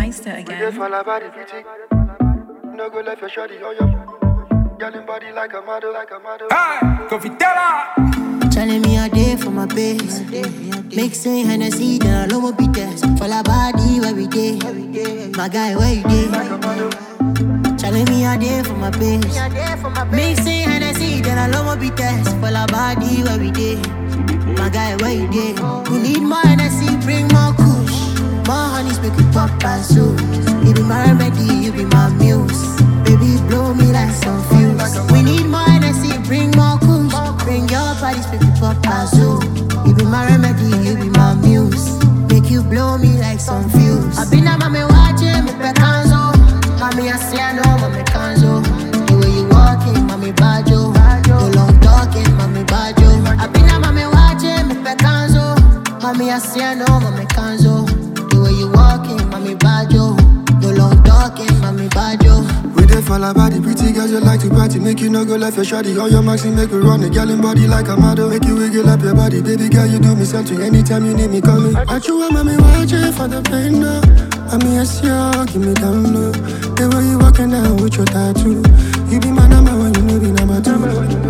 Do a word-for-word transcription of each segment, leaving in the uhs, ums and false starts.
Meister again. We fall about the pretty. No go left your shorty on your girl in body like a model, like a model. Hey, Confidella. Telling me a day for my base. Mixing Hennessy, then I'll be test. Fall a body where we day. My guy, where you day? Telling me a day for my base. Mixing Hennessy, then I'll be test. Fall a body where we day. My guy, where you day? We need more Hennessy, bring more kush. More honeys, make it pop and so. You be my remedy, you be my muse. Baby, blow me like some fuse. We need more Hennessy, bring more kush. Bring your bodies, make it pop and so. You be my remedy, you be my muse. Make you blow me like some fuse. I been a mommy watching me pecanzo. Mommy, I say I know, mommy canzo. The way you walking, mommy bajo. No long talking, mommy bajo. I been a mommy watching me pecanzo. Mommy, I say I know, mommy canzo. The way you walking, mommy bajo. No long talking, mommy bajo. We dey fall about the pretty girls you like to party. Make you no go left your shorty on your maxi. Make we run a girl in body like a model. Make you wiggle up your body, baby girl, you do me something. Anytime you need me coming. I chew on mommy watching for the pain now. I mean, yes, yeah, give me down low. The way you walking down with your tattoo. You be my number one, you know be number two.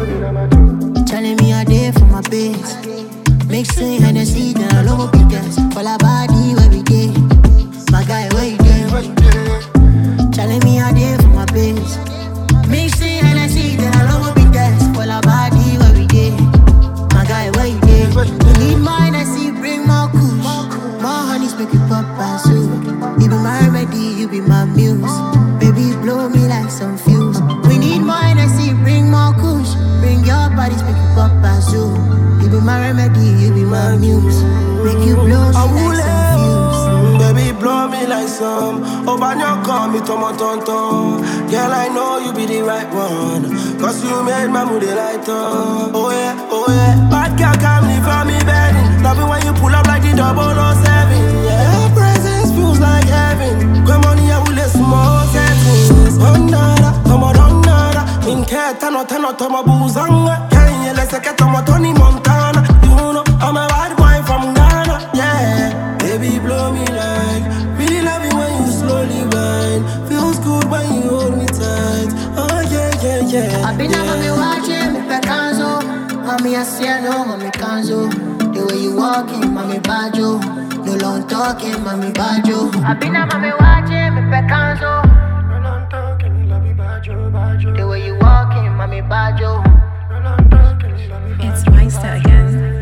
Telling me a day for my base. Mixing Hennessy, then I'll over be test. Fall a body where we day. My guy, where you day? Telling me a day for my base. Mixing Hennessy, then I'll over be test. Fall a body where we day. My guy, where you day? We need more Hennessy, bring more kush. More honeys, make it pop and so. You be my remedy, you be my muse. Baby, blow me like some fuse. We need more Hennessy, bring more kush. Bring your bodies, make it pop and so. You be my remedy, you be my muse. Make you blow me like some fuse. Baby, blow me like some. Open your call me tomo tonton. Girl, I know you be the right one. Cause you made my mood light up. Oh yeah, oh yeah. Bad girl come live for me, baby. Love it when you pull up like the double oh seven. Yeah, your presence feels like heaven. Come on here, we'll let small settings. Ondara, tomo dondara. Minke tano tano tomo buzanga. Kanye lese ke tomo Tony Montana. You know, I'm a bad boy from Ghana. Yeah, baby, blow me like. Really love it when you slowly whine. Feels good when you hold me tight. Oh yeah, yeah, yeah. I been a mommy watching me pecanzo. Mommy, I say I know, mommy canzo. The way you walking, mommy bajo. No long talking, mommy bajo. I been a mommy watching me pecanzo. No long talking, love me bajo, bajo. The way you walking, mommy bajo. No long talking, love me bajo. It's Meister again.